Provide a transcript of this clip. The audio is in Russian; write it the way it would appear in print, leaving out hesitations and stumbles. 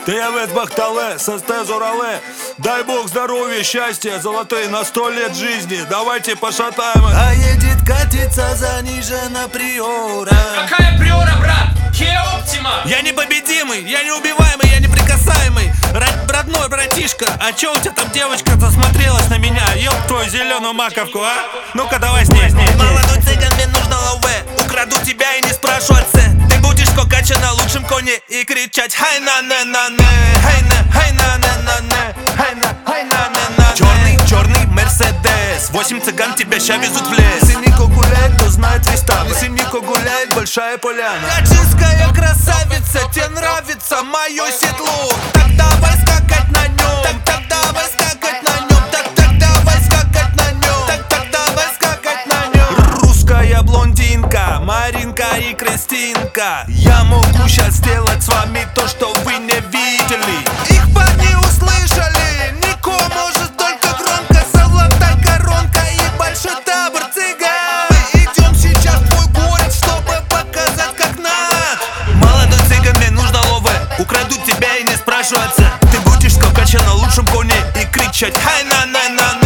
Тиявець Бахтале, ССТ Журале. Дай бог здоровья, счастья, золотые на 100 лет жизни. Давайте пошатаем. А едет, катится занижена приора. Какая приора, брат? Kia Optima. Я непобедимый, я неубиваемый, я неприкасаемый. Родной братишка, а чё у тебя там девочка засмотрелась на меня? Ёб твою зеленую маковку, а? Ну-ка давай с ней. Молодой цыган, мне нужно лаве. Украду тебя и не спрошу отце. Ты будешь скакать на лучшем коне и кричать хай на не на не, хай на не на не, хай на не на не. Черный Мерседес, 8 цыган тебя ща везут в лес. Если Нико гуляет, то знает весь там. Если Нико гуляет, большая поляна. Качинская красавица, тебе нравится мое седло. Так давай скакать на нем, так давай скакать на нем, так давай скакать на нем, так давай скакать на нем. Русская блондинка, Маринка и Кристинка. Я могу сейчас сделать с вами то, что вы не видели. Их парни услышали, Нико может только громко. Золотая коронка и большой табор цыган. Мы идем сейчас в твой город, чтобы показать как надо. Молодой цыган, мне нужно лове. Украду тебя и не спрашиваться. Ты будешь скакать на лучшем коне и кричать хай на